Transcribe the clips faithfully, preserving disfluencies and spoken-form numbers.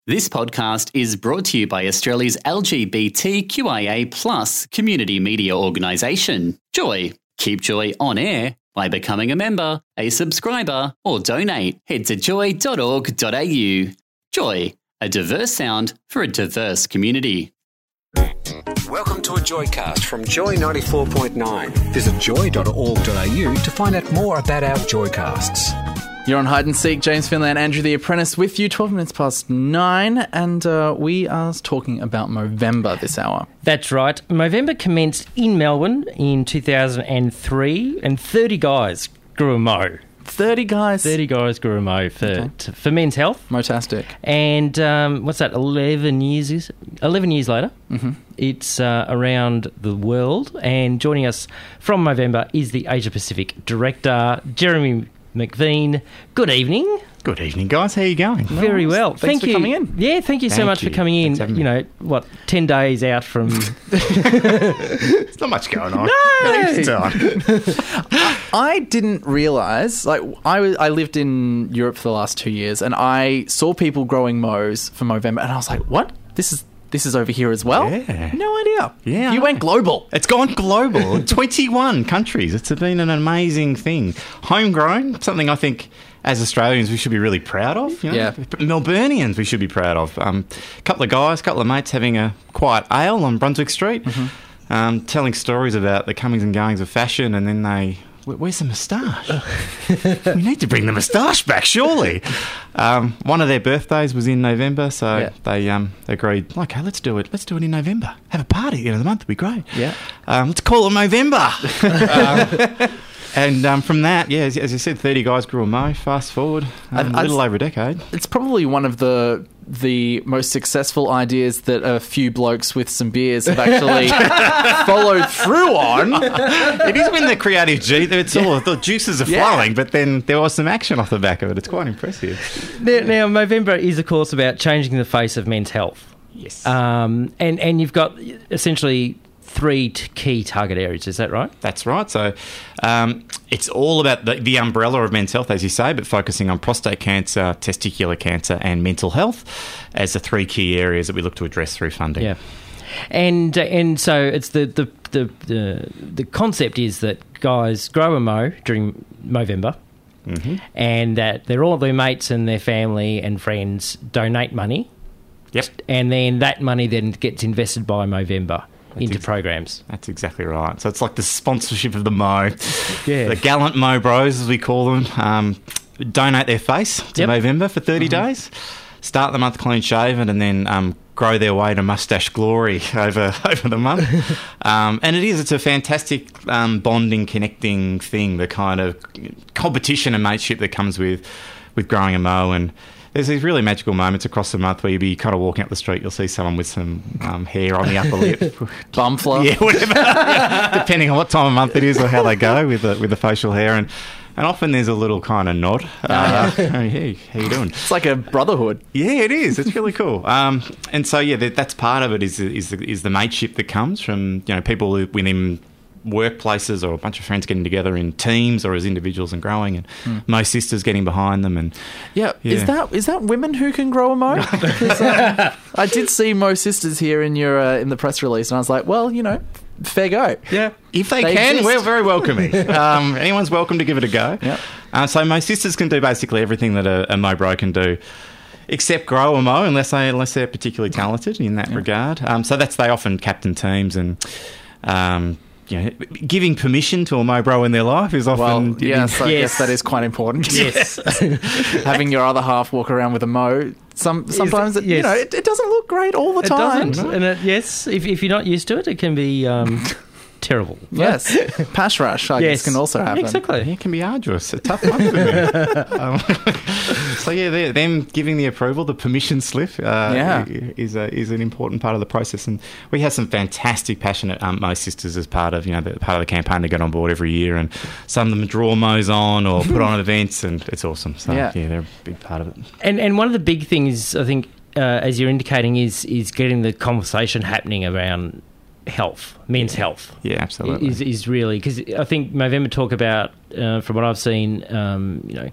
This podcast is brought to you by Australia's L G B T Q I A plus community media organisation, Joy. Keep Joy on air by becoming a member, a subscriber, or donate. Head to joy dot org dot a u. Joy, a diverse sound for a diverse community. Welcome to a Joycast from Joy ninety-four point nine. Visit joy dot org dot a u to find out more about our Joycasts. You're on Hide and Seek. James Finlay and Andrew the Apprentice with you, twelve minutes past nine, and uh, we are talking about Movember this hour. That's right. Movember commenced in Melbourne in two thousand three, and thirty guys grew a mo. thirty guys? thirty guys grew a mo for, okay. t- for men's health. Motastic. And um, what's that, eleven years is eleven years later, mm-hmm. it's uh, around the world, and joining us from Movember is the Asia Pacific Director, Jeremy McVean. Good evening. Good evening, guys. How are you going? Very well. Thanks thank for you. coming in. Yeah, thank you so Thank much you. for coming in. Thanks for You know, what, ten days out from... There's not much going on. I, I didn't realise, like, I, was, I lived in Europe for the last two years, and I saw people growing mows for Movember, and I was like, what? This is... This is over here as well? Yeah. No idea. Yeah. You went global. It's gone global. twenty-one countries. It's been an amazing thing. Homegrown, something I think as Australians we should be really proud of. You know? Yeah. Melburnians we should be proud of. A um, couple of guys, a couple of mates having a quiet ale on Brunswick Street, mm-hmm. um, telling stories about the comings and goings of fashion, and then they... Where's the moustache? We need to bring the moustache back, surely. Um, one of their birthdays was in November, so yeah. they um, agreed, okay, let's do it. Let's do it in November. Have a party at the end of the month. It'd be great. Yeah. Um, let's call it Movember. um, and um, from that, yeah, as, as you said, thirty guys grew a mo. Fast forward um, a little over a decade. It's probably one of the the most successful ideas that a few blokes with some beers have actually followed through on. It is when the creative G, it's all the juices are flowing, yeah. but then there was some action off the back of it. It's quite impressive. Now, now Movember is, of course, about changing the face of men's health. Yes. Um, and, and you've got essentially three t- key target areas, is that right? That's right. So um, it's all about the, the umbrella of men's health, as you say, but focusing on prostate cancer, testicular cancer and mental health as the three key areas that we look to address through funding. Yeah. And uh, and so it's the, the, the, the, the concept is that guys grow a mo during Movember, mm-hmm. and that they're all their mates and their family and friends donate money. Yep. And then that money then gets invested by Movember That's into ex- programs. That's exactly right. So it's like the sponsorship of the Mo. Yeah. The gallant Mo Bros, as we call them, um, donate their face to yep. Movember for thirty mm-hmm. days, start the month clean shaven, and then um, grow their way to moustache glory over over the month. um, and it is, it's a fantastic um, bonding, connecting thing, the kind of competition and mateship that comes with, with growing a Mo. And there's these really magical moments across the month where you'll be kind of walking up the street, you'll see someone with some um, hair on the upper lip. Bum fluff. Yeah, whatever. Yeah, depending on what time of month it is or how they go with the, with the facial hair. And and often there's a little kind of nod. Uh, hey, how you doing? It's like a brotherhood. Yeah, it is. It's really cool. Um, and so, yeah, that, that's part of it is, is, the, is the mateship that comes from, you know, people within workplaces or a bunch of friends getting together in teams or as individuals and growing, and mm. Mo sisters getting behind them. And yeah, yeah. is that is that women who can grow a mo? uh, I did see Mo sisters here in your uh, in the press release, and I was like, well, you know, fair go. Yeah, if they, they can, exist. we're very welcoming. um, anyone's welcome to give it a go. Yep. Uh, so Mo sisters can do basically everything that a, a Mo bro can do, except grow a mo, unless they unless they're particularly talented in that yep. regard. Um, so that's they often captain teams and. Um, You know, giving permission to a Mo bro in their life is often... Well, yes, I yes. guess that is quite important. Yes. Having your other half walk around with a Mo, some sometimes, it, yes. you know, it, it doesn't look great all the it time. Doesn't. And it, yes, if, if you're not used to it, it can be um, terrible. Yes. Pash rash, I yes. guess, can also happen. Exactly. It can be arduous. A tough one for them. um, so, yeah, them giving the approval, the permission slip, uh, yeah. is a, is an important part of the process. And we have some fantastic, passionate um, Mo sisters as part of, you know, the, part of the campaign to get on board every year. And some of them draw Mo's on or put on events, and it's awesome. So, yeah, yeah they're a big part of it. And, and one of the big things, I think, uh, as you're indicating, is is getting the conversation happening around health, men's health. Yeah, absolutely. Is is really, because I think Movember talk about, uh, from what I've seen, um, you know,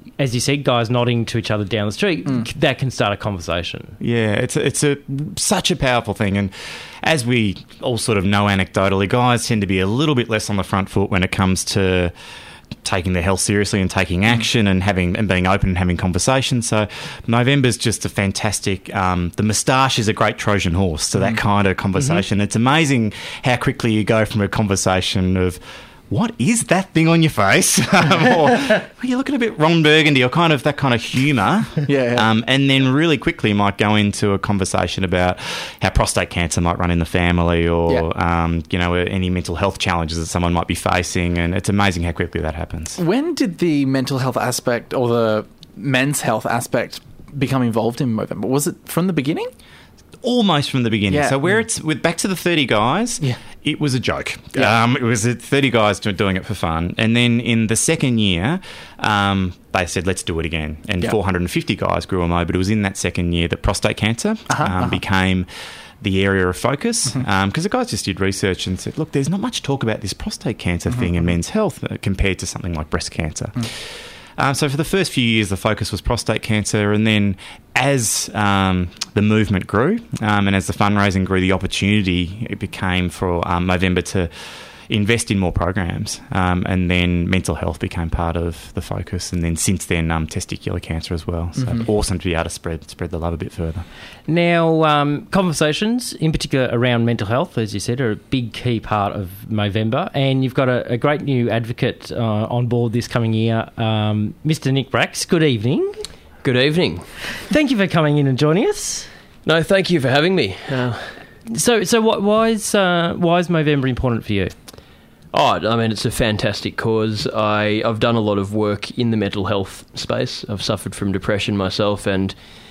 as you said, guys nodding to each other down the street, mm. that can start a conversation. Yeah, it's a, it's a such a powerful thing. And as we all sort of know anecdotally, guys tend to be a little bit less on the front foot when it comes to taking their health seriously and taking action and having and being open and having conversations. So Movember's just a fantastic. Um, the moustache is a great Trojan horse to that kind of conversation. Mm-hmm. It's amazing how quickly you go from a conversation of, what is that thing on your face? um, or well, you're looking a bit Ron Burgundy, or kind of that kind of humour. Yeah. yeah. Um, and then really quickly might go into a conversation about how prostate cancer might run in the family, or yeah. um, you know, any mental health challenges that someone might be facing. And it's amazing how quickly that happens. When did the mental health aspect or the men's health aspect become involved in Movember? Was it from the beginning? Almost from the beginning. Yeah. So where it's with back to the thirty guys, yeah. it was a joke. Yeah. Um, it was thirty guys doing it for fun. And then in the second year, um, they said, let's do it again. And yeah. four hundred fifty guys grew them over. But it was in that second year that prostate cancer uh-huh, um, uh-huh. became the area of focus, because mm-hmm. um, the guys just did research and said, look, there's not much talk about this prostate cancer mm-hmm. thing in men's health uh, compared to something like breast cancer. Mm. Um, so for the first few years, the focus was prostate cancer, and then as um, the movement grew um, and as the fundraising grew, the opportunity it became for um, Movember to invest in more programs, um, and then mental health became part of the focus, and then since then um, testicular cancer as well. So mm-hmm. awesome to be able to spread spread the love a bit further. Now, um, conversations, in particular around mental health, as you said, are a big key part of Movember, and you've got a, a great new advocate uh, on board this coming year, um, Mister Nick Bracks. Good evening. Good evening. Thank you for coming in and joining us. No, thank you for having me. Uh, so, so what, why is uh, why is Movember important for you? Oh, I mean, it's a fantastic cause. I, I've done a lot of work in the mental health space. I've suffered from depression myself, and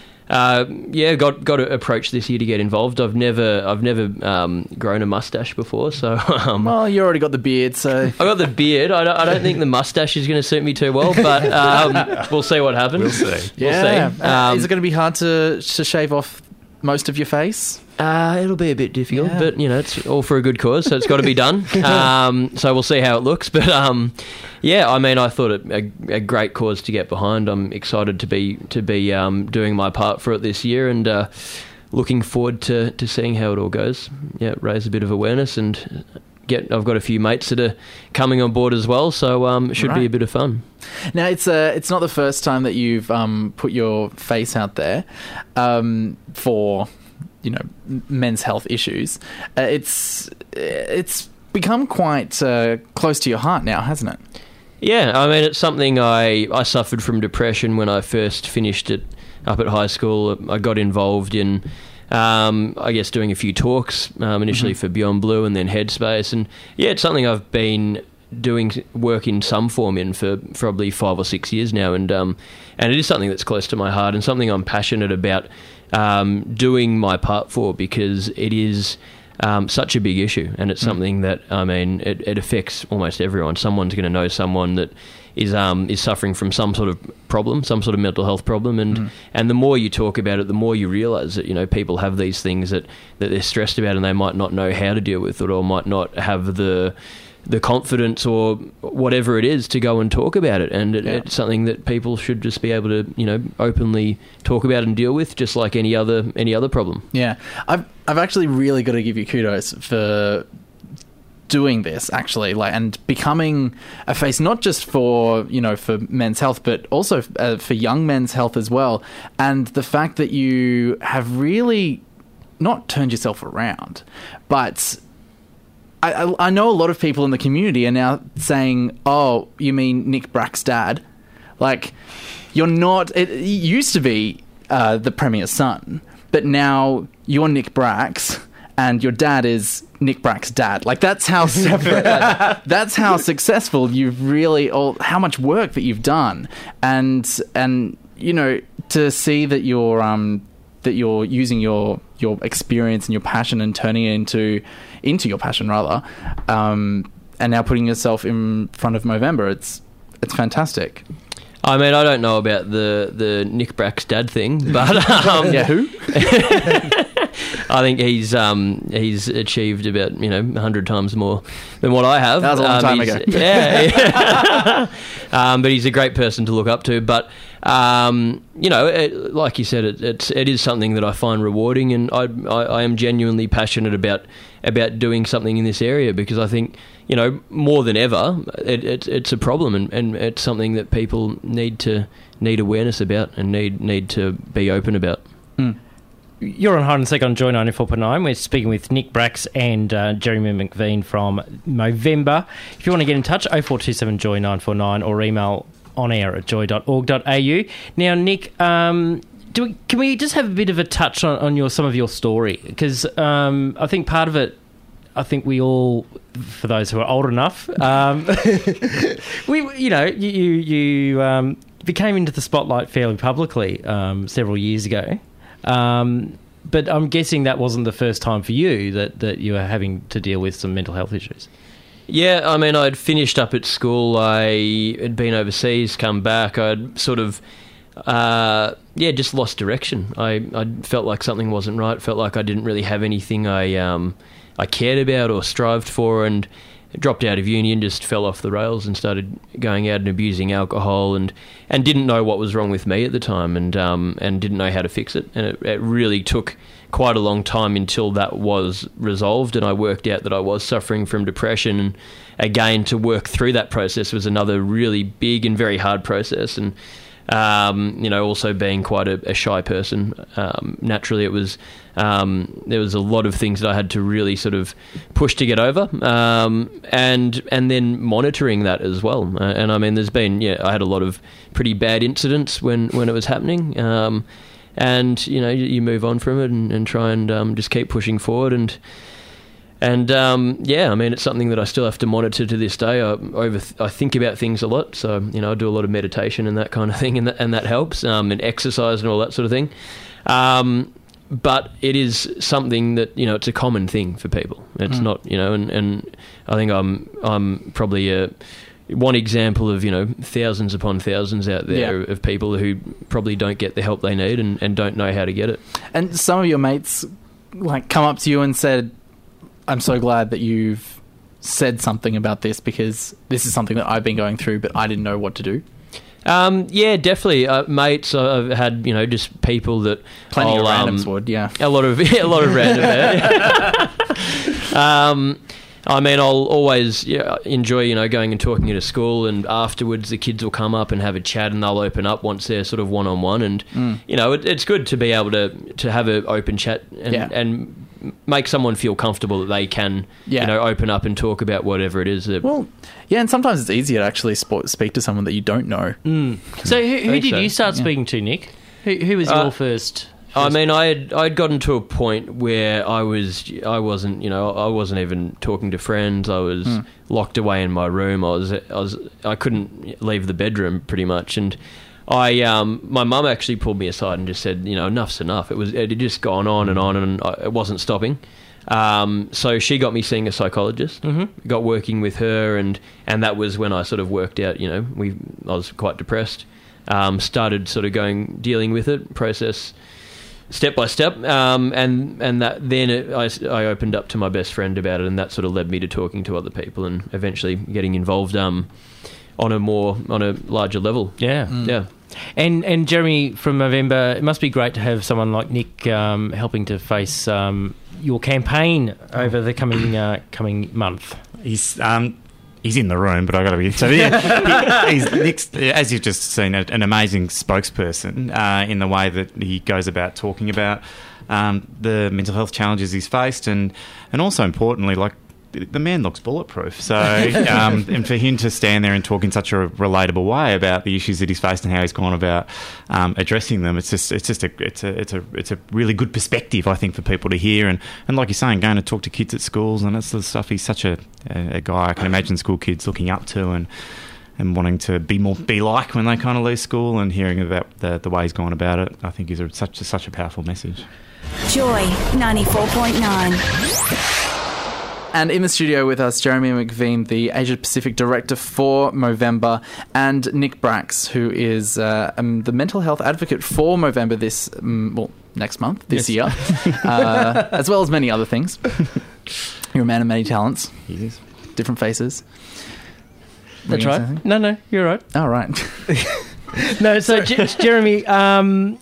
uh, yeah, got got approached this year to get involved. I've never I've never um, grown a mustache before, so um, well, you already got the beard, so I got the beard. I don't, I don't think the mustache is going to suit me too well, but um, we'll see what happens. We'll see. Yeah, we'll see. Um, is it going to be hard to to shave off most of your face? Uh, it'll be a bit difficult, yeah. but, you know, it's all for a good cause, so it's got to be done. Um, so we'll see how it looks. But, um, yeah, I mean, I thought it a, a great cause to get behind. I'm excited to be to be um, doing my part for it this year, and uh, looking forward to, to seeing how it all goes. Yeah, raise a bit of awareness, and get. I've got a few mates that are coming on board as well, so um, it should right. be a bit of fun. Now, it's uh, it's not the first time that you've um, put your face out there um, for... you know, men's health issues. Uh, it's it's become quite uh, close to your heart now, hasn't it? Yeah, I mean, it's something I, I suffered from depression when I first finished it up at high school. I got involved in, um, I guess, doing a few talks, um, initially mm-hmm. for Beyond Blue and then Headspace. And yeah, it's something I've been doing work in some form in for probably five or six years now. And, um, and it is something that's close to my heart and something I'm passionate about Um, doing my part for, because it is um, such a big issue, and it's mm. something that, I mean, it, it affects almost everyone. Someone's going to know someone that is um, is suffering from some sort of problem, some sort of mental health problem, and mm. and the more you talk about it, the more you realise that, you know, people have these things that, that they're stressed about, and they might not know how to deal with it, or might not have the the confidence or whatever it is to go and talk about it. And it, yeah. it's something that people should just be able to, you know, openly talk about and deal with, just like any other any other problem. Yeah. I've I've actually really got to give you kudos for doing this, actually, like, and becoming a face not just for, you know, for men's health, but also uh, for young men's health as well. And the fact that you have really not turned yourself around, but I, I know a lot of people in the community are now saying, oh, you mean Nick Bracks' dad? Like, you're not... It, it used to be uh, the Premier's son, but now you're Nick Bracks and your dad is Nick Bracks' dad. Like, that's how separate... that's how successful you've really... All, how much work that you've done. And, and you know, to see that you're... Um, that you're using your your experience and your passion and turning it into into your passion rather, um, and now putting yourself in front of Movember, it's it's fantastic. I mean, I don't know about the, the Nick Bracks' dad thing, but um, yeah, who? I think he's um, he's achieved about you know a hundred times more than what I have. That was a long um, time he's- ago. Yeah, yeah. um, but he's a great person to look up to. But um, you know, it, like you said, it, it's it is something that I find rewarding, and I, I I am genuinely passionate about about doing something in this area because I think you know more than ever it, it, it's a problem, and, and it's something that people need to need awareness about and need need to be open about. Mm. You're on Hide and Seek on Joy ninety-four point nine. We're speaking with Nick Bracks and uh, Jeremy McVean from Movember. If you want to get in touch, oh four two seven joy nine four nine or email on air at joy dot org dot a u. Now, Nick, um, do we, can we just have a bit of a touch on, on your some of your story? Because um, I think part of it, I think we all, for those who are old enough, um, we you know you you, you um, became into the spotlight fairly publicly um, several years ago. Um, but I'm guessing that wasn't the first time for you that, that you were having to deal with some mental health issues. Yeah, I mean, I'd finished up at school. I had been overseas, come back. I'd sort of, uh, yeah, just lost direction. I, I felt like something wasn't right. Felt like I didn't really have anything I um, I cared about or strived for, and dropped out of uni and just fell off the rails and started going out and abusing alcohol, and, and didn't know what was wrong with me at the time, and um, and didn't know how to fix it. And it, it really took quite a long time until that was resolved, and I worked out that I was suffering from depression. And again, to work through that process was another really big and very hard process. And um, you know, also being quite a, a shy person, um, naturally it was um, there was a lot of things that I had to really sort of push to get over, um, and and then monitoring that as well. Uh, and I mean, there's been yeah, I had a lot of pretty bad incidents when when it was happening. Um, And, you know, you, you move on from it and, and try and um, just keep pushing forward. And, and um, yeah, I mean, it's something that I still have to monitor to this day. I, over, I think about things a lot. So, you know, I do a lot of meditation and that kind of thing, and that, and that helps, um, and exercise and all that sort of thing. Um, but it is something that, you know, it's a common thing for people. It's mm. not, you know, and, and I think I'm I'm probably a... one example of, you know, thousands upon thousands out there Yeah. of people who probably don't get the help they need and, and don't know how to get it. And some of your mates, like, come up to you and said, I'm so glad that you've said something about this because this is something that I've been going through, but I didn't know what to do. Um, yeah, definitely. Uh, mates, I've had, you know, just people that... Plenty I'll, of randoms um, would, yeah. A lot of, a lot of random there. um... I mean, I'll always yeah, enjoy, you know, going and talking at a school, and afterwards the kids will come up and have a chat, and they'll open up once they're sort of one-on-one, and, Mm. you know, it, it's good to be able to, to have an open chat and, Yeah. and make someone feel comfortable that they can, Yeah. you know, open up and talk about whatever it is. That, Well, yeah, and sometimes it's easier to actually sp- speak to someone that you don't know. Mm. So who, who think did so. you start Yeah. speaking to, Nick? Who, who was your Uh, first... I mean, I had I'd gotten to a point where I was I wasn't you know I wasn't even talking to friends. I was Mm. locked away in my room. I was I was I couldn't leave the bedroom pretty much. And I um my mum actually pulled me aside and just said, you know, enough's enough. It was it had just gone on and on, and I, it wasn't stopping. Um, so she got me seeing a psychologist. Mm-hmm. Got working with her, and and that was when I sort of worked out. You know, we I was quite depressed. Um, started sort of going dealing with it process. Step by step, um, and and that then it, I, I opened up to my best friend about it, and that sort of led me to talking to other people and eventually getting involved um, on a more on a larger level. Yeah. Yeah, And and Jeremy, from Movember, it must be great to have someone like Nick um, helping to face um, your campaign over the coming uh, coming month. He's um, he's in the room, but I got to be so. Yeah, he, he's Nick's, as you've just seen, an amazing spokesperson uh, in the way that he goes about talking about um, the mental health challenges he's faced, and and also importantly, like, the man looks bulletproof. So, um, and for him to stand there and talk in such a relatable way about the issues that he's faced and how he's gone about um, addressing them, it's just, it's just a, it's a, it's a, it's a really good perspective, I think, for people to hear. And, and like you're saying, going to talk to kids at schools and that's the stuff. He's such a, a, a guy I can imagine school kids looking up to and and wanting to be more be like when they kind of leave school, and hearing about the, the way he's gone about it, I think is a, such a, such a powerful message. Joy ninety-four point nine. And in the studio with us, Jeremy McVean, the Asia Pacific Director for Movember, and Nick Bracks, who is uh, um, the mental health advocate for Movember this, um, well, next month, this Yes. year, uh, as well as many other things. You're a man of many talents, Yes. different faces. That's Were you right. gonna say something? No, no, you're right. Oh, right. No, so J- Jeremy, um,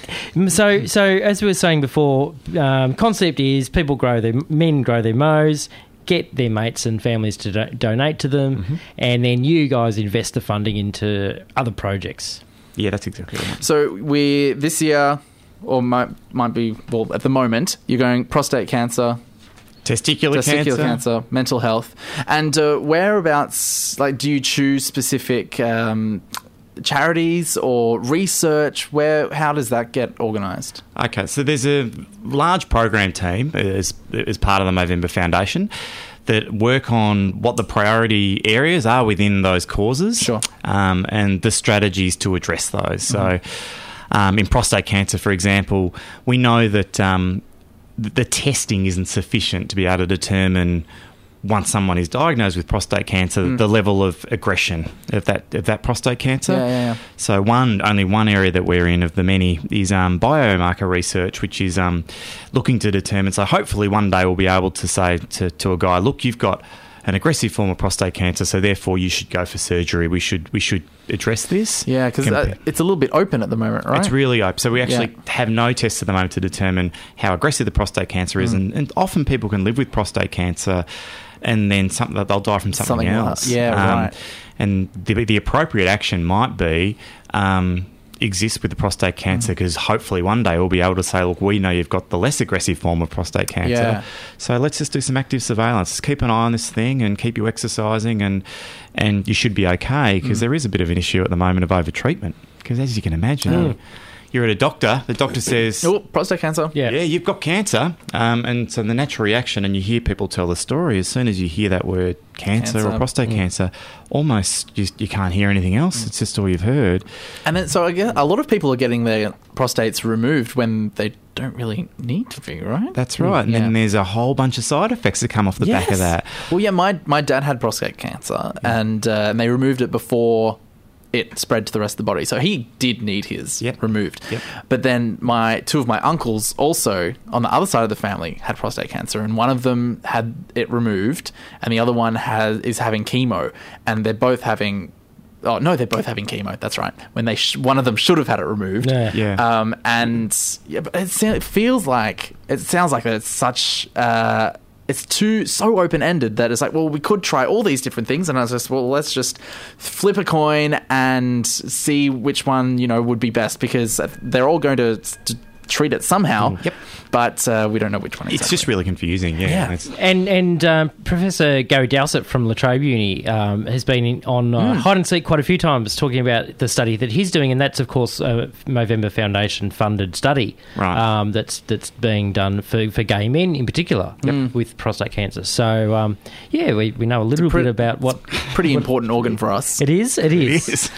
so so as we were saying before, um, concept is people grow their men grow their mows, get their mates and families to do- donate to them, Mm-hmm. and then you guys invest the funding into other projects. Yeah, that's exactly right. So we this year, or might might be well at the moment, you're going prostate cancer, Testicular, testicular cancer. cancer, mental health, and uh, whereabouts? Like, do you choose specific um, charities or research? Where? How does that get organised? Okay, so there's a large program team as, as part of the Movember Foundation that work on what the priority areas are within those causes, Sure. um, and the strategies to address those. So, um, in prostate cancer, for example, we know that um, th- the testing isn't sufficient to be able to determine, once someone is diagnosed with prostate cancer, the level of aggression of that of that prostate cancer. Yeah, yeah, yeah. So one only one area that we're in of the many is um, biomarker research, which is um, looking to determine. So hopefully one day we'll be able to say to, to a guy, look, you've got an aggressive form of prostate cancer, so therefore you should go for surgery. We should we should address this. Yeah, because uh, Compa- it's a little bit open at the moment, right? It's really open. So we actually Yeah. have no tests at the moment to determine how aggressive the prostate cancer Mm. is, and, and often people can live with prostate cancer, and then something they'll die from something, Something else. else. Yeah, right. And the the appropriate action might be um, exist with the prostate cancer, because hopefully one day we'll be able to say, look, we know you've got the less aggressive form of prostate cancer, Yeah. so let's just do some active surveillance. Just keep an eye on this thing and keep you exercising, and and you should be okay, because there is a bit of an issue at the moment of over-treatment, because as you can imagine, you're at a doctor, the doctor says, Oh, prostate cancer. Yeah. yeah, you've got cancer. Um, and so the natural reaction, and you hear people tell the story, as soon as you hear that word cancer, Cancer. or prostate cancer, almost you, you can't hear anything else. It's just all you've heard. And then, so I guess a lot of people are getting their prostates removed when they don't really need to be, right? That's right. And Yeah. then there's a whole bunch of side effects that come off the back of Yes. that. Well, yeah, my my dad had prostate cancer, and, uh, and they removed it before it spread to the rest of the body. So he did need his Yep. removed. Yep. But then my two of my uncles also on the other side of the family had prostate cancer, and one of them had it removed, and the other one has is having chemo, and they're both having. Oh no, they're both having chemo. That's right. When they sh- one of them should have had it removed. Yeah. Yeah. Um, and yeah, but it, se- it feels like it sounds like it's such. Uh, it's too so open ended that it's like, well, we could try all these different things, and I was just, well, let's just flip a coin and see which one, you know, would be best, because they're all going to, to treat it somehow. Yep. But uh, we don't know which one. It's Exactly. just really confusing. Yeah. Yeah. It's- And and um, Professor Gary Dowsett from La Trobe Uni um, has been in, on uh, Hide and Seek quite a few times talking about the study that he's doing, and that's of course a Movember Foundation funded study Right. um, that's that's being done for, for gay men in particular with prostate cancer. So um, yeah, we, we know a little pre- bit about what pretty important organ for us. it is. It is. It is.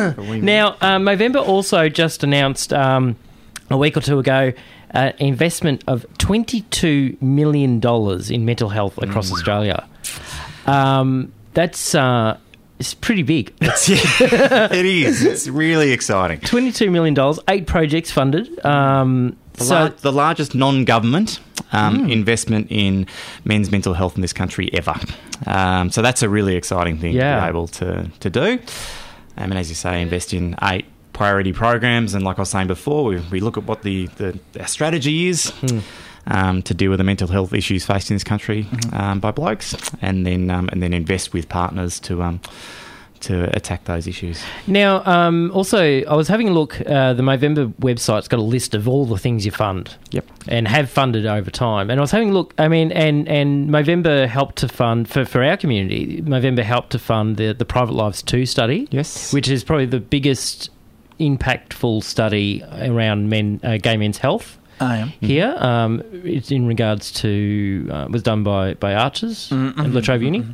Now, um, Movember also just announced um, a week or two ago uh, investment of twenty-two million dollars in mental health across Australia. Um, that's uh, it's pretty big. it is. It's really exciting. twenty-two million dollars, eight projects funded. Um, The, so, lar- the largest non-government um, investment in men's mental health in this country ever. Um, so that's a really exciting thing to Yeah. be able to, to do. Um, and as you say, invest in eight priority programs. And like I was saying before, we, we look at what the, the our strategy is um, to deal with the mental health issues faced in this country um, by blokes, and then um, and then invest with partners to um, to attack those issues. now, um, also, I was having a look. Uh, the Movember website's got a list of all the things you fund. Yep. And have funded over time. And I was having a look, I mean, and, and Movember helped to fund, for, for our community, Movember helped to fund the, the Private Lives two study. Yes. Which is probably the biggest impactful study around men, uh, gay men's health I am. here. Um, it's in regards to, uh, was done by, by Archers at La Trobe Uni.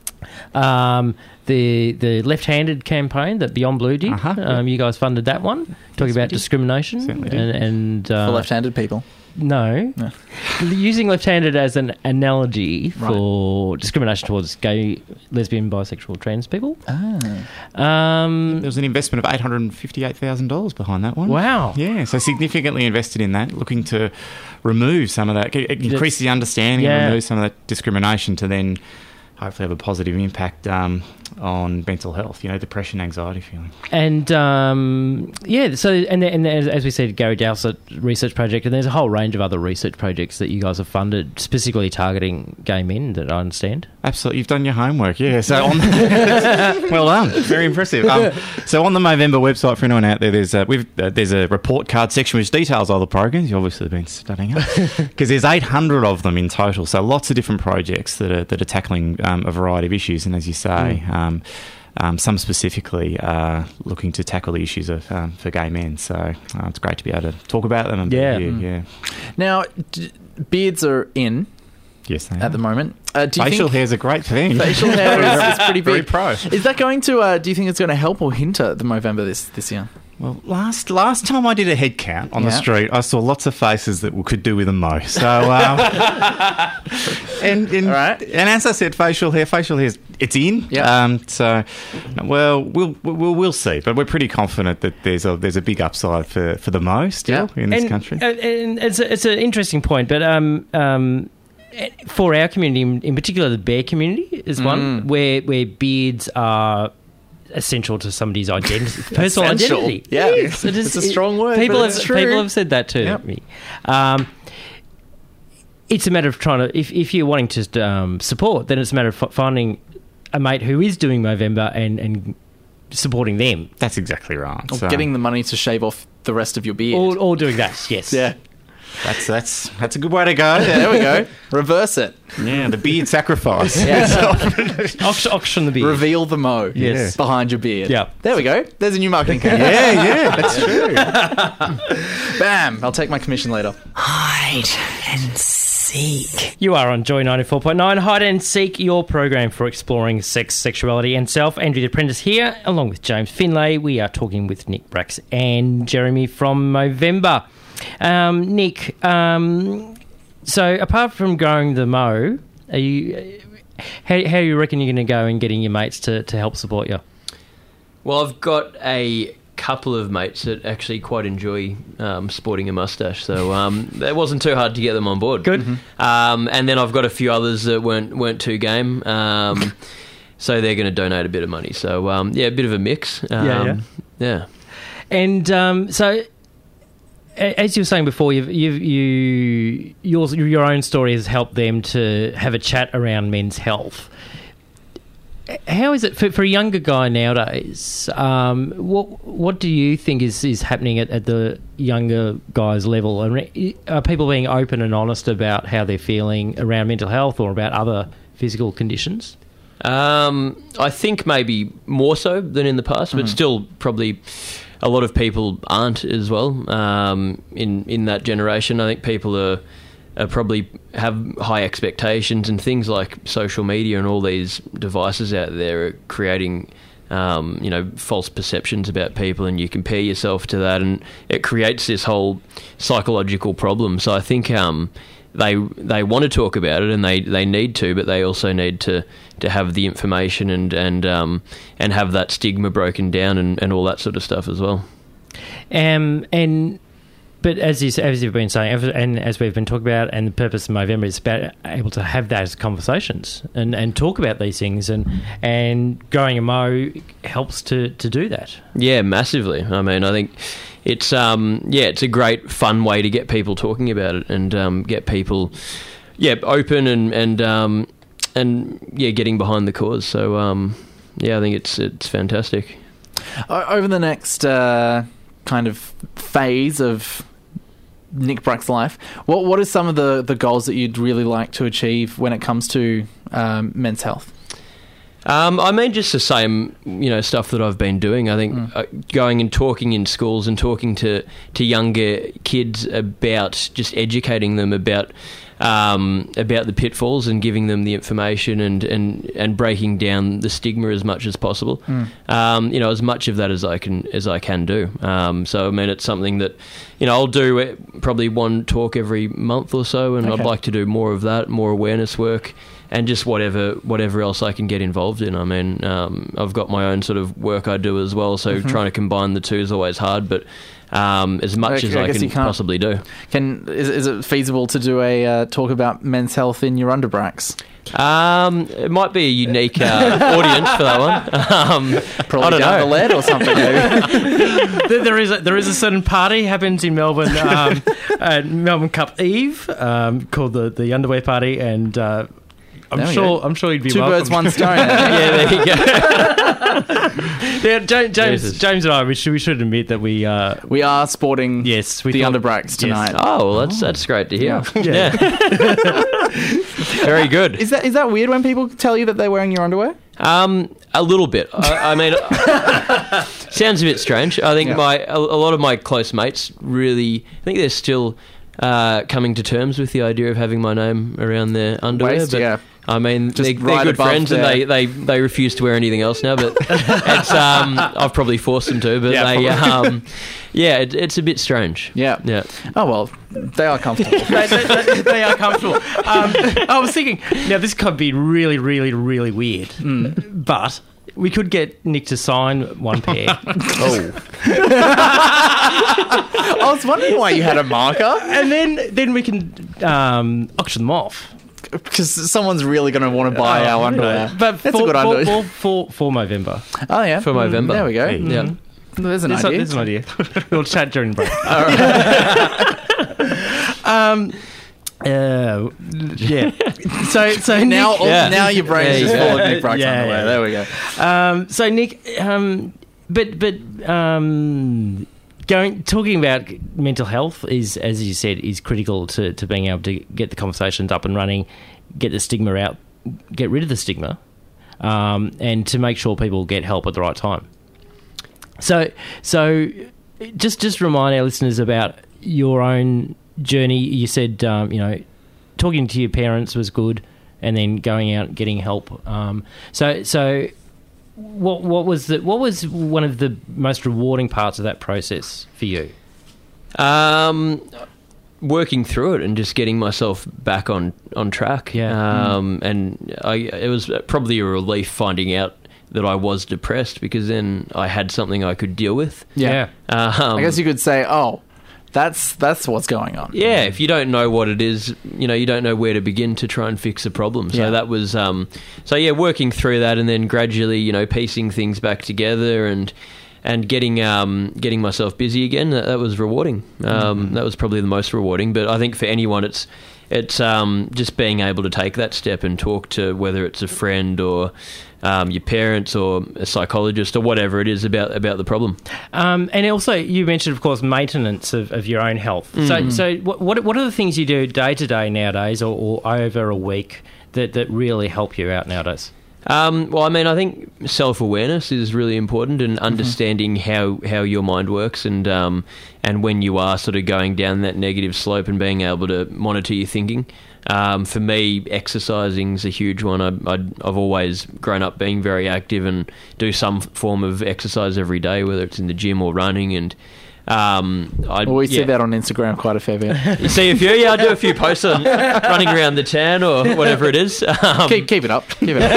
Um, the the left-handed campaign that Beyond Blue did, Uh-huh. um, you guys funded that one, talking about did. discrimination Certainly did. and, and uh, For left-handed people. no, using left-handed as an analogy for discrimination towards gay, lesbian, bisexual, trans people. Ah. Um, There was an investment of eight hundred fifty-eight thousand dollars behind that one. Wow. Yeah, so significantly invested in that, looking to remove some of that, increase the understanding Yeah. and remove some of that discrimination to then hopefully have a positive impact um, on mental health, you know, depression, anxiety feeling. And um, yeah, so and, and as, as we said, Gary Dowsett research project, and there's a whole range of other research projects that you guys have funded, specifically targeting gay men. That I understand. Absolutely, you've done your homework. Yeah, so on well done, very impressive. Um, so on the Movember website, for anyone out there, there's a, we've, uh, there's a report card section which details all the programs. You've obviously been studying up because there's eight hundred of them in total. So lots of different projects that are that are tackling um, a variety of issues, and as you say. Mm. Um, Um, some specifically uh, looking to tackle the issues of um, for gay men. So uh, it's great to be able to talk about them. And Yeah. be here, Mm. yeah. Now, d- beards are in Yes, they at are. the moment. Uh, do you Facial think hair's a great thing. facial hair is, is pretty Very big? pro. Is that going to? Uh, do you think it's going to help or hinder the Movember this this year? Well, last last time I did a head count on the Yeah. street, I saw lots of faces that could do with a mo. So, um, and and, All right. and as I said, facial hair, facial hair, it's in. Yeah. Um, so, well, we'll we'll we'll see, but we're pretty confident that there's a there's a big upside for, for the mo still Yeah. in this and, country. uh, and it's a, it's an interesting point, but um, um, for our community, in, in particular, the bear community is one Mm. where where beards are essential to somebody's identity, personal Essential. identity. Yeah. Yes, it is- It's a strong word, People but have it's true. people have said that to Yep. me. Um, it's a matter of trying to, if if you're wanting to um, support, then it's a matter of f- finding a mate who is doing Movember and and supporting them, That's exactly right. Or So getting the money to shave off the rest of your beard? or or doing that. Yes. yeah. that's that's that's a good way to go. Yeah, there we go. Reverse it. Yeah, the beard sacrifice. Auction, auction the beard. Reveal the mo. Yes. Behind your beard. Yeah. There we go. There's a new marketing campaign. yeah, yeah, that's true. Bam. I'll take my commission later. Hide and seek. You are on Joy ninety-four point nine, Hide and Seek, your program for exploring sex, sexuality and self. Andrew the Apprentice here, along with James Finlay. We are talking with Nick Brax and Jeremy from Movember. Um, Nick, um, so apart from growing the mo, are you, how, how do you reckon you're going to go and getting your mates to, to help support you? Well, I've got a couple of mates that actually quite enjoy um, sporting a mustache, so um, it wasn't too hard to get them on board. Good. Um, and then I've got a few others that weren't weren't too game, um, so they're going to donate a bit of money. So um, yeah, a bit of a mix. Um, Yeah, yeah. yeah. And um, so, a- as you were saying before, you've, you've, you your your own story has helped them to have a chat around men's health. How is it for, for a younger guy nowadays? Um, what what do you think is, is happening at, at the younger guys' level? And are people being open and honest about how they're feeling around mental health or about other physical conditions? Um, I think maybe more so than in the past, but still probably a lot of people aren't as well. Um, in in that generation, I think people are, are probably have high expectations, and things like social media and all these devices out there are creating, um, you know, false perceptions about people, and you compare yourself to that, and it creates this whole psychological problem. So I think um, they they want to talk about it, and they, they need to, but they also need to, to have the information and and um, and have that stigma broken down and, and all that sort of stuff as well. Um, and but as you as you've been saying, and as we've been talking about, and the purpose of Movember is about able to have those conversations and, and talk about these things, and and growing a mo helps to, to do that. Yeah, massively. I mean, I think it's um yeah, it's a great fun way to get people talking about it and um, get people yeah open and and um, and yeah getting behind the cause. So um, yeah, I think it's it's fantastic. O- Over the next uh, kind of phase of Nick Brax's life, what what are some of the, the goals that you'd really like to achieve when it comes to um, men's health? Um, I mean, just the same, you know, stuff that I've been doing. I think Mm. uh, going and talking in schools and talking to, to younger kids about just educating them about um, about the pitfalls and giving them the information and, and, and breaking down the stigma as much as possible. Mm. Um, you know, as much of that as I can as I can do. Um, so I mean, it's something that you know I'll do uh, probably one talk every month or so, and Okay. I'd like to do more of that, more awareness work. And just whatever whatever else I can get involved in. I mean, um, I've got my own sort of work I do as well, so Mm-hmm. trying to combine the two is always hard, but um, as much I- as I I, guess you can can't- possibly do. Can is, is it feasible to do a uh, talk about men's health in your underbrax? Um, it might be a unique uh, audience for that one. Um, Probably I don't down know. the lead or something. Maybe. there, there is a, there is a certain party happens in Melbourne, um, uh, Melbourne Cup Eve, um, called the, the Underwear Party, and uh, I'm There we sure go. I'm sure you'd be Two welcome. birds, one stone. Yeah, there you go. Yeah, James, James, Jesus. James and I, we should, we should admit that we, uh, We are sporting yes, we the thought- underbrax tonight. Oh, well, that's that's great to hear. Yeah. Very good. Is that is that weird when people tell you that they're wearing your underwear? Um, a little bit. I, I mean, sounds a bit strange. I think Yeah. my a, a lot of my close mates really, I think they're still uh, coming to terms with the idea of having my name around their underwear. Waist, but yeah. I mean, Just they're, they're right good above friends, and their- they, they, they refuse to wear anything else now. But it's um, I've probably forced them to. But Yeah, they, probably. um, yeah, it, it's a bit strange. Yeah. Yeah. Oh well, they are comfortable. they, they, they, they are comfortable. Um, I was thinking, now this could be really, really, really weird, but we could get Nick to sign one pair. Oh, I was wondering why you had a marker. And then, then we can um, auction them off. Because someone's really going to want to buy Oh, our you know, underwear. But That's for, a good for, idea. for, for, for November. Oh yeah, for November. There we go. Hey. Yeah. There's an There's, a, idea. there's an idea. We'll chat during break. um, uh, yeah. So, so Now, Nick, all, Yeah. now your brain There is you just go. full of Nick Brack's Yeah, underwear. yeah. There we go. Um, so Nick, um, but but um, going talking about mental health is, as you said, is critical to, to being able to get the conversations up and running, get the stigma out, get rid of the stigma, um, and to make sure people get help at the right time. So so just just remind our listeners about your own journey. You said um, you know talking to your parents was good, and then going out and getting help. Um, so so. What what was the what was one of the most rewarding parts of that process for you? Um, working through it and just getting myself back on, on track. Yeah. Um, and I it was probably a relief finding out that I was depressed, because then I had something I could deal with. Yeah. Um, I guess you could say, oh, that's that's what's going on. Yeah, if you don't know what it is, you know, you don't know where to begin to try and fix a problem. So Yeah. that was, um, so yeah, working through that and then gradually, you know, piecing things back together and and getting um, getting myself busy again. That, that was rewarding. Um, Mm-hmm. That was probably the most rewarding. But I think for anyone, it's it's um, just being able to take that step and talk to, whether it's a friend or um, your parents or a psychologist or whatever it is about about the problem. Um, and also, you mentioned, of course, maintenance of, of your own health. So, so what what what are the things you do day to day nowadays, or, or over a week, that, that really help you out nowadays? Um, well, I mean, I think self-awareness is really important, and understanding how, how your mind works, and um, and when you are sort of going down that negative slope, and being able to monitor your thinking. Um, for me, exercising is a huge one. I, I, I've always grown up being very active and do some form of exercise every day, whether it's in the gym or running. And um, I Well, we yeah. see that on Instagram quite a fair bit. You see a few? Yeah, I do a few posts on running around the town or whatever it is. Um, keep keep it up. Keep it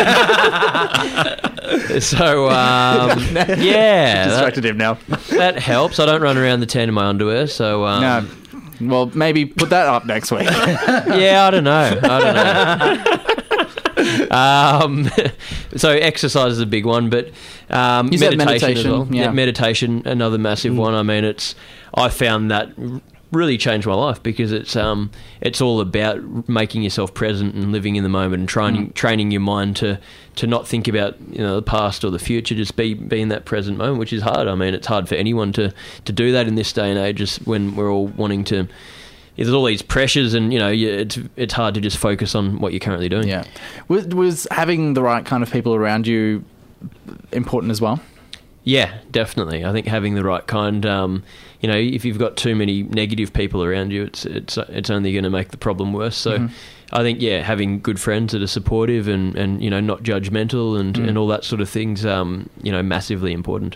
up. So, um, yeah, that, Distracted him now. that helps. I don't run around the town in my underwear, so um, No. Well, maybe put that up next week. yeah, I don't know. I don't know. um, so exercise is a big one, but um, You said meditation, meditation, as well. yeah. Meditation, another massive one. I mean, it's I found that really changed my life, because it's um it's all about making yourself present and living in the moment and training Mm. training your mind to to not think about, you know, the past or the future, just be be in that present moment, which is hard. I mean, it's hard for anyone to to do that in this day and age, just when we're all wanting to, there's all these pressures, and you know, you, it's it's hard to just focus on what you're currently doing. Yeah. Was, was having the right kind of people around you important as well? Yeah, definitely. I think having the right kind, um, you know, if you've got too many negative people around you, it's it's it's only going to make the problem worse. So Mm-hmm. I think, yeah, having good friends that are supportive and, and you know, not judgmental and, Mm. and all that sort of things, um, you know, massively important.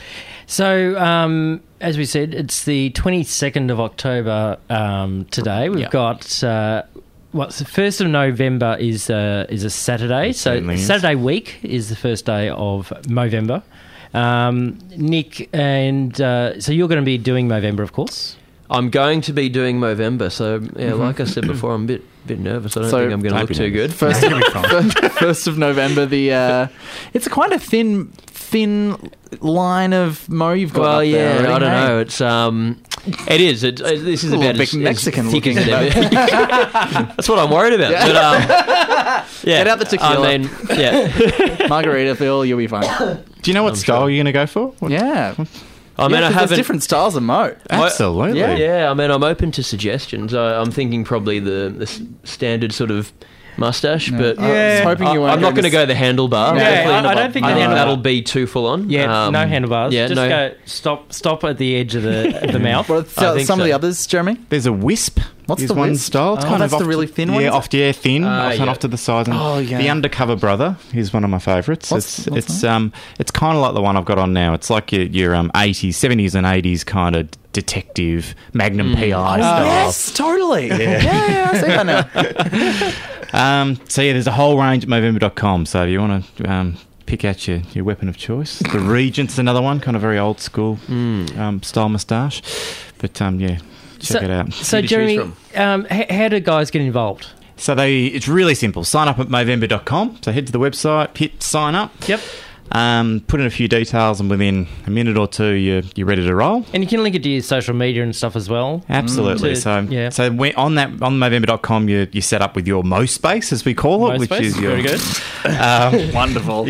So, um, as we said, it's the twenty-second of October um, today. We've Yeah. got... Uh, What's the first of November is uh, is a Saturday, It so certainly is. Saturday week is the first day of Movember. Um, Nick, and uh, so you're going to be doing Movember, of course. I'm going to be doing Movember, so yeah, like I said before, I'm a bit bit nervous. I don't So- think I'm going to Don't look be too good. nervous. First of, first of November, the uh, it's quite a thin thin line of mo you've got. Well, up there yeah, already, I don't hey? know. It's um, it is. It, it, this is A little about bit as, Mexican as thick as looking, it ever. That's what I'm worried about. But, um, yeah, Get out the tequila. I mean, yeah, Margaritaville, you'll be fine. Do you know what style you're going to go for? What- Yeah, I mean, yeah, I 'cause there's haven't. different styles of mo. Absolutely. Yeah. Yeah, I mean, I'm open to suggestions. I, I'm thinking probably the, the s- standard sort of mustache, but I was hoping you I, weren't I'm not going going to go the handlebar. Yeah, Definitely I- not. I don't think I the think handlebar- that'll be too full on. Yeah, Um, no handlebars. Yeah, Just no. go stop stop at the edge of the of the mouth. What are I some think of so. the others, Jeremy? There's a wisp. What's is the one wisp? style. It's Oh, kind that's of the off really to- thin one, Yeah, is off, yeah, thin, Ah, off and yeah. off to the sides. And Oh, yeah. The Undercover Brother is one of my favourites. What's- It's what's it's that? um it's kind of like the one I've got on now. It's like your your um eighties, seventies, and eighties kind of detective Magnum P I style. Yes, totally. Yeah, yeah, I see that now. Um, so yeah, there's a whole range at Movember dot com. So if you want to um, pick out your, your weapon of choice, the Regent's another one, kind of very old school um, style moustache. But um, yeah, check So- it out. So, to choose Jeremy, from. um, h- how do guys get involved? So they, it's really simple. Sign up at Movember dot com. So head to the website, hit sign up. Yep. Um, put in a few details, and within a minute or two, you're, you're ready to roll. And you can link it to your social media and stuff as well. Absolutely. Mm. So, Yeah. so when, on that on Movember dot com, you you set up with your Mo Space, as we call it, which MySpace, is your very good. Um, Wonderful.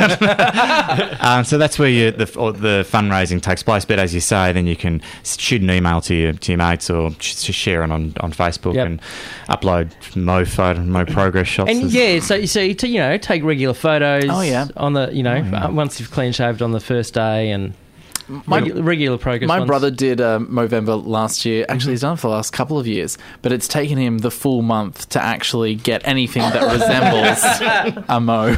yeah. um, so that's where you, the or the fundraising takes place. But as you say, then you can shoot an email to your to your mates or sh- share it on, on Facebook Yep. and upload Mo photo, Mo progress shots. And as- yeah, so you see, to, you know, take regular photos. Oh, yeah. On the, you know, yeah. uh, once you've clean shaved on the first day and My- regu- regular progress. My ones. brother did um, Movember last year. Actually, he's done it for the last couple of years, but it's taken him the full month to actually get anything that resembles a mo.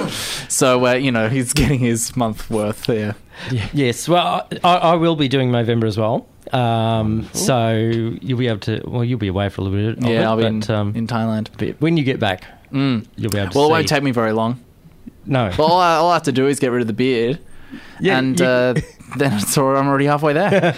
So, uh, you know, he's getting his month worth there. Yes, well, I, I will be doing Movember as well. Um, so you'll be able to. Well, you'll be away for a little bit. Of Yeah, it, I'll be but, in, um, in Thailand. but when you get back, Mm. you'll be able to. Well, it see. won't take me very long. No. Well, all, I, all I have to do is get rid of the beard, Yeah, and you- uh, then it's all, I'm already halfway there.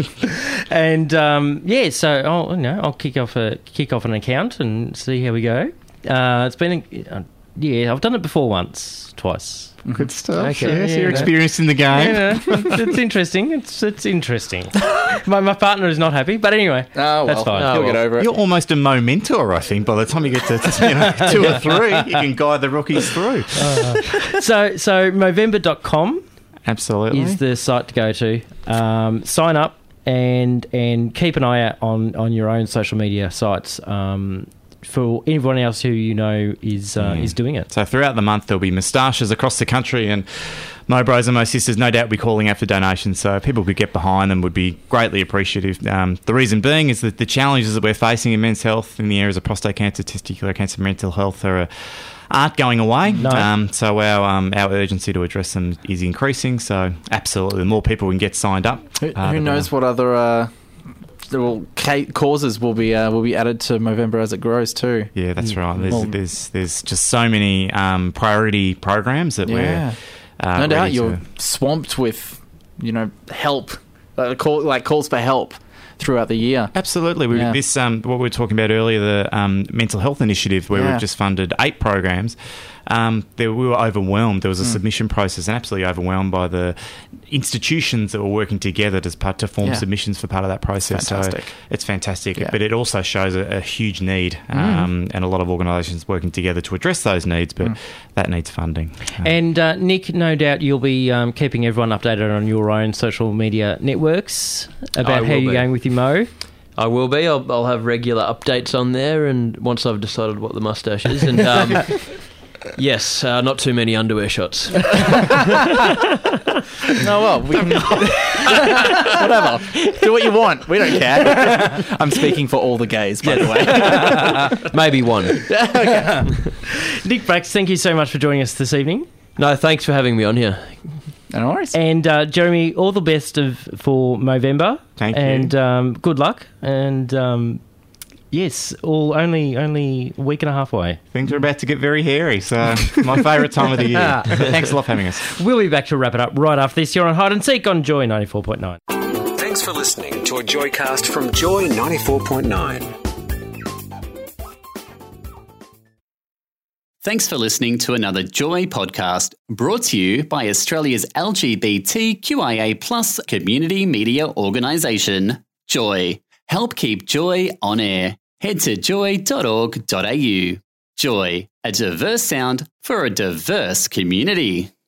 And um, yeah, so I'll you know I'll kick off a kick off an account and see how we go. Uh, it's been a, uh, yeah, I've done it before once, twice. Good stuff. Okay. Yes, Yeah, you're yeah. experienced in the game. Yeah, it's interesting. It's it's interesting. my my partner is not happy, but anyway, Oh, well, that's fine. Oh, He'll get well. over it. You're almost a Mo mentor, I think. By the time you get to you know, two or three, you can guide the rookies through. So so Movember dot com Absolutely. is the site to go to. Um, sign up and and keep an eye out on, on your own social media sites um, for anyone else who you know is uh, Yeah. is doing it. So throughout the month, there'll be moustaches across the country, and Mo Bros and Mo Sisters no doubt will be calling out for donations, so people could get behind them would be greatly appreciative. Um, the reason being is that the challenges that we're facing in men's health in the areas of prostate cancer, testicular cancer, mental health are, uh, aren't going away. No. Um, so our um, our urgency to address them is increasing, so absolutely, the more people we can get signed up. Who, uh, who the knows better. what other uh, well, ca- causes will be uh, will be added to Movember as it grows too. Yeah, that's right. There's, Well- there's there's just so many um, priority programs that Yeah. we're uh, No doubt ready you're to- swamped with, you know, help, uh, call, like calls for help throughout the year. Absolutely. We, Yeah. This um, what we were talking about earlier, the um, mental health initiative, where Yeah. we've just funded eight programs. Um, there, we were overwhelmed. There was a Mm. submission process, and absolutely overwhelmed by the institutions that were working together to, part, to form Yeah. submissions for part of that process. Fantastic. So it's fantastic, Yeah. but it also shows a, a huge need, Mm. um, and a lot of organisations working together to address those needs. But Mm. that needs funding. Uh, And uh, Nick, no doubt you'll be um, keeping everyone updated on your own social media networks I about how will you're be. going with your Mo. I will be. I'll, I'll have regular updates on there, and once I've decided what the mustache is, and um, yes, uh, not too many underwear shots. No, well, we can whatever. Do what you want. We don't care. I'm speaking for all the gays, by the way. Maybe one. Nick Bracks, thank you so much for joining us this evening. No, thanks for having me on here. No worries. And uh, Jeremy, all the best of for Movember. Thank you. And um, good luck. And um, yes, all only only a week and a half away. Things are about to get very hairy, so my favourite time of the year. Thanks a lot for having us. We'll be back to wrap it up right after this. You're on Hide and Seek on Joy ninety-four point nine. Thanks for listening to a Joycast from Joy ninety-four point nine. Thanks for listening to another Joy podcast brought to you by Australia's L G B T Q I A plus community media organisation, Joy. Help keep Joy on air. Head to joy dot org dot a u. Joy, a diverse sound for a diverse community.